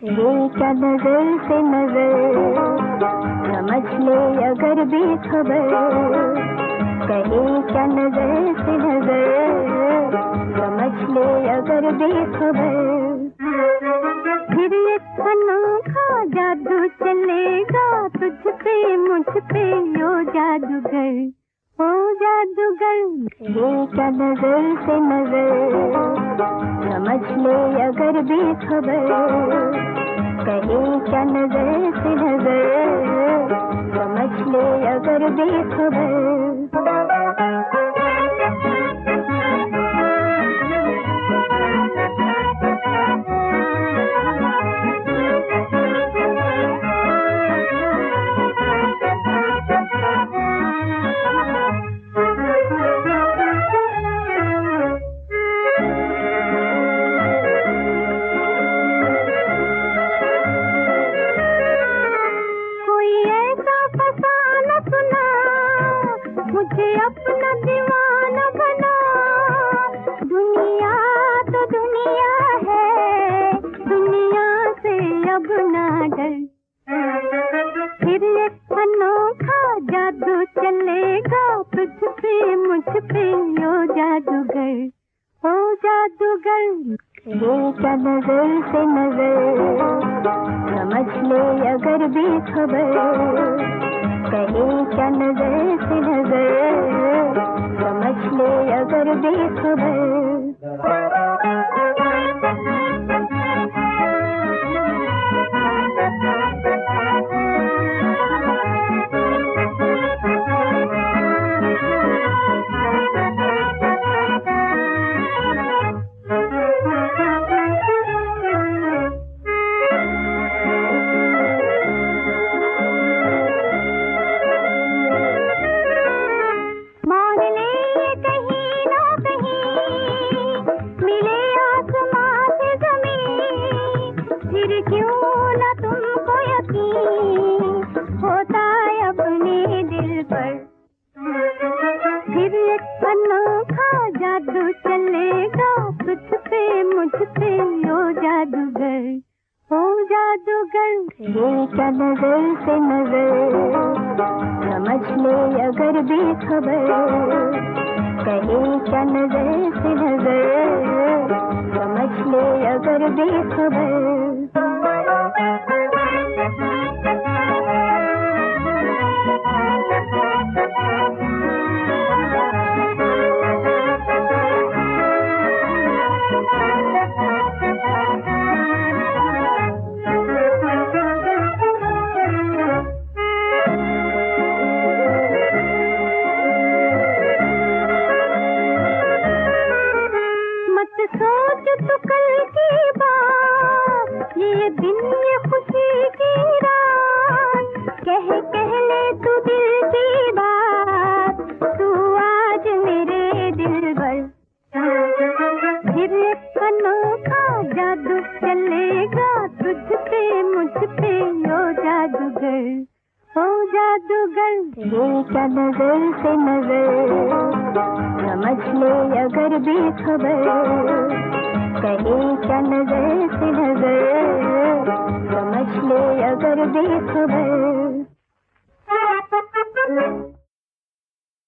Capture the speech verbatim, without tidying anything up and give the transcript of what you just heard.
ये क्या नजर से नजर समझ ले अगर भी खबर, कहे क्या नजर से नजर समझ ले अगर भी खबर। फिर एक अनोखा जादू चलेगा तुझ पे मुझ पे ओ जादूगर, ओ जादूगर। ये क्या नजर से नजर समझ ले अगर भी खबर, कहे क्या नजर से नजर समझ ले अगर भी खबर। मुझे अपना दीवाना बना, दुनिया तो दुनिया है, दुनिया से अब ना डर। फिर एक अनोखा जादू चलेगा तुझ पे मुझ पे ओ जादूगर, ओ जादूगर। ये क्या नजर से नजर समझ ले अगर भी खबर, कहे क्या नजर से नजर समझ ले अगर भी खबर। क्यों न तुमको यकीन होता है अपने दिल पर, फिर एक अनोखा जादू चलेगा तुझ पे मुझ पे ओ जादूगर, ओ जादूगर। ये क्या नजर से नजर समझ ले अगर भी खबर, कहे क्या नजर से नजर समझ ले अगर भी खबर। सोच तू कल की बात, ये दिन ये खुशी की रात, कह कह ले तू दिल की बात, तू आज मेरे दिल भर। फिर एक अनोखा जादू चलेगा तुझ पे मुझ पे ओ जादूगर, ओ जादूगर। ये क्या नजर से नजर समझ ले अगर भी खबर, कहे क्या नजर से नजर समझ ले अगर भी खबर।